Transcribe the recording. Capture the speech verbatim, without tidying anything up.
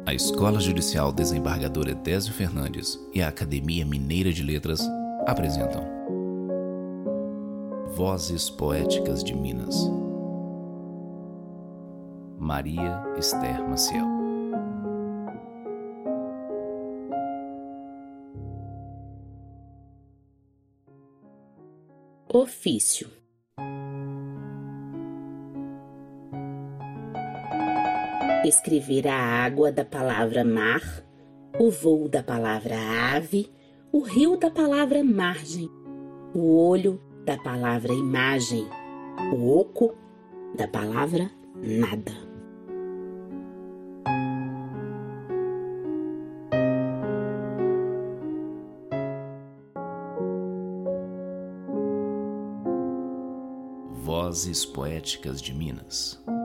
A Escola Judicial Desembargador Edésio Fernandes e a Academia Mineira de Letras apresentam Vozes Poéticas de Minas. Maria Esther Maciel. Ofício. Escrever a água da palavra mar, o voo da palavra ave, o rio da palavra margem, o olho da palavra imagem, o oco da palavra nada. Vozes Poéticas de Minas.